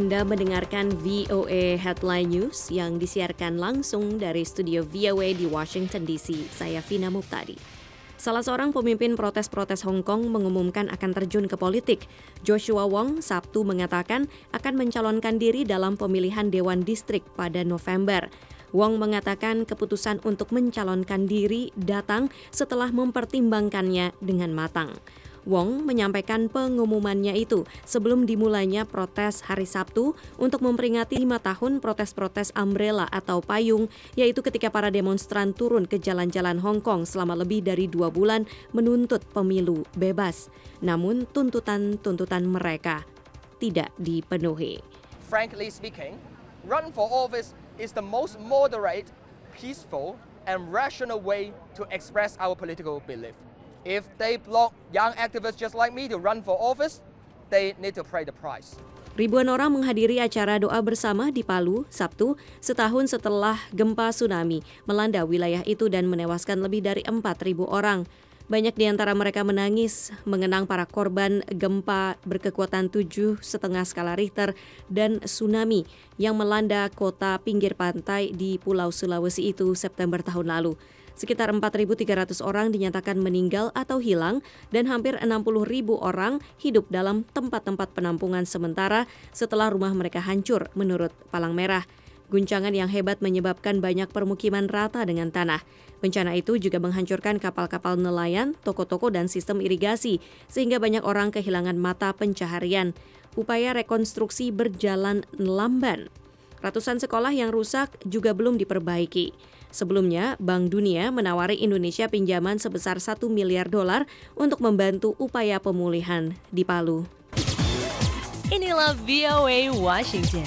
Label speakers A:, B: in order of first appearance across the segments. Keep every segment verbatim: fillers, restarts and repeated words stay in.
A: Anda mendengarkan V O A Headline News yang disiarkan langsung dari studio V O A di Washington D C. Saya Vina Muptadi. Salah seorang pemimpin protes-protes Hong Kong mengumumkan akan terjun ke politik. Joshua Wong Sabtu mengatakan akan mencalonkan diri dalam pemilihan Dewan Distrik pada November. Wong mengatakan keputusan untuk mencalonkan diri datang setelah mempertimbangkannya dengan matang. Wong menyampaikan pengumumannya itu sebelum dimulainya protes hari Sabtu untuk memperingati lima tahun protes-protes umbrella atau payung, yaitu ketika para demonstran turun ke jalan-jalan Hong Kong selama lebih dari dua bulan menuntut pemilu bebas. Namun tuntutan-tuntutan mereka tidak dipenuhi.
B: Frankly speaking, run for office is the most moderate, peaceful, and rational way to express our political belief. If they block young activists just like me to run for office, they need to pay the price.
A: Ribuan orang menghadiri acara doa bersama di Palu, Sabtu, setahun setelah gempa tsunami melanda wilayah itu dan menewaskan lebih dari empat ribu orang. Banyak di antara mereka menangis mengenang para korban gempa berkekuatan tujuh koma lima skala Richter dan tsunami yang melanda kota pinggir pantai di Pulau Sulawesi itu September tahun lalu. Sekitar empat ribu tiga ratus orang dinyatakan meninggal atau hilang dan hampir enam puluh ribu orang hidup dalam tempat-tempat penampungan sementara setelah rumah mereka hancur, menurut Palang Merah. Guncangan yang hebat menyebabkan banyak permukiman rata dengan tanah. Bencana itu juga menghancurkan kapal-kapal nelayan, toko-toko, dan sistem irigasi, sehingga banyak orang kehilangan mata pencaharian. Upaya rekonstruksi berjalan lamban. Ratusan sekolah yang rusak juga belum diperbaiki. Sebelumnya, Bank Dunia menawari Indonesia pinjaman sebesar satu miliar dolar untuk membantu upaya pemulihan di Palu.
C: Inilah V O A Washington.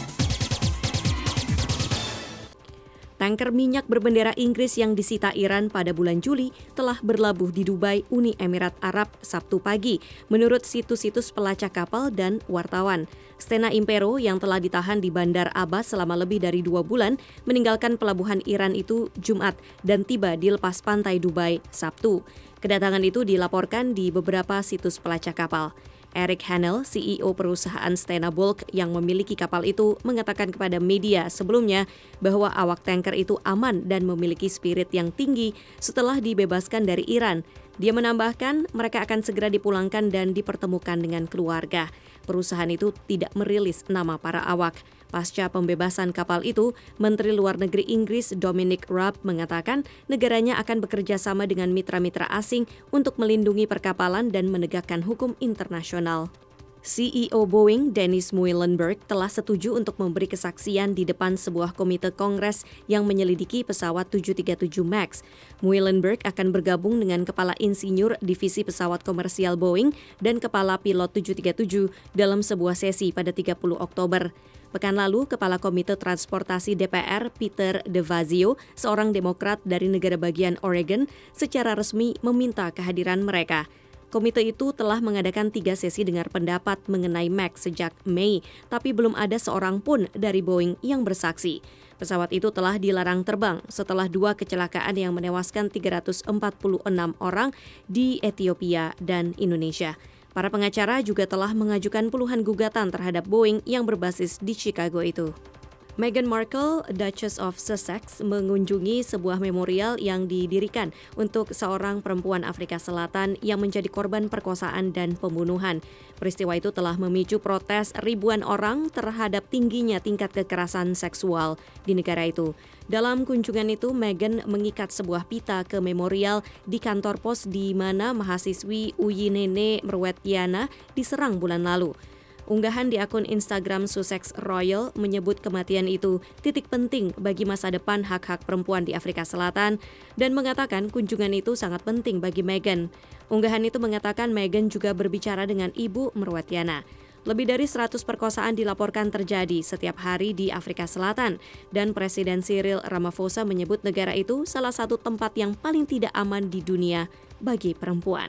A: Tanker minyak berbendera Inggris yang disita Iran pada bulan Juli telah berlabuh di Dubai, Uni Emirat Arab, Sabtu pagi, menurut situs-situs pelacak kapal dan wartawan. Stena Impero yang telah ditahan di Bandar Abbas selama lebih dari dua bulan meninggalkan pelabuhan Iran itu Jumat dan tiba di lepas pantai Dubai, Sabtu. Kedatangan itu dilaporkan di beberapa situs pelacak kapal. Eric Hanel, C E O perusahaan Stena Bulk yang memiliki kapal itu, mengatakan kepada media sebelumnya bahwa awak tanker itu aman dan memiliki spirit yang tinggi setelah dibebaskan dari Iran. Dia menambahkan mereka akan segera dipulangkan dan dipertemukan dengan keluarga. Perusahaan itu tidak merilis nama para awak. Pasca pembebasan kapal itu, Menteri Luar Negeri Inggris Dominic Raab mengatakan negaranya akan bekerja sama dengan mitra-mitra asing untuk melindungi perkapalan dan menegakkan hukum internasional. C E O Boeing, Dennis Muilenburg, telah setuju untuk memberi kesaksian di depan sebuah komite Kongres yang menyelidiki pesawat tujuh tiga tujuh Max. Muilenburg akan bergabung dengan Kepala Insinyur Divisi Pesawat Komersial Boeing dan Kepala Pilot tujuh tiga tujuh dalam sebuah sesi pada tiga puluh Oktober. Pekan lalu, Kepala Komite Transportasi D P R, Peter De Vazio, seorang Demokrat dari negara bagian Oregon, secara resmi meminta kehadiran mereka. Komite itu telah mengadakan tiga sesi dengar pendapat mengenai Max sejak Mei, tapi belum ada seorang pun dari Boeing yang bersaksi. Pesawat itu telah dilarang terbang setelah dua kecelakaan yang menewaskan tiga ratus empat puluh enam orang di Ethiopia dan Indonesia. Para pengacara juga telah mengajukan puluhan gugatan terhadap Boeing yang berbasis di Chicago itu. Meghan Markle, Duchess of Sussex, mengunjungi sebuah memorial yang didirikan untuk seorang perempuan Afrika Selatan yang menjadi korban perkosaan dan pembunuhan. Peristiwa itu telah memicu protes ribuan orang terhadap tingginya tingkat kekerasan seksual di negara itu. Dalam kunjungan itu, Meghan mengikat sebuah pita ke memorial di kantor pos di mana mahasiswi Uyinene Mrwetiana diserang bulan lalu. Unggahan di akun Instagram Sussex Royal menyebut kematian itu titik penting bagi masa depan hak-hak perempuan di Afrika Selatan dan mengatakan kunjungan itu sangat penting bagi Meghan. Unggahan itu mengatakan Meghan juga berbicara dengan Ibu Mrwetiana. Lebih dari seratus perkosaan dilaporkan terjadi setiap hari di Afrika Selatan dan Presiden Cyril Ramaphosa menyebut negara itu salah satu tempat yang paling tidak aman di dunia bagi perempuan.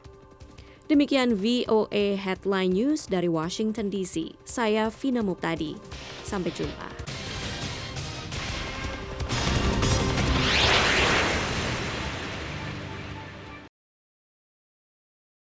A: Demikian V O A Headline News dari Washington D C. Saya Vina Muptadi. Sampai jumpa.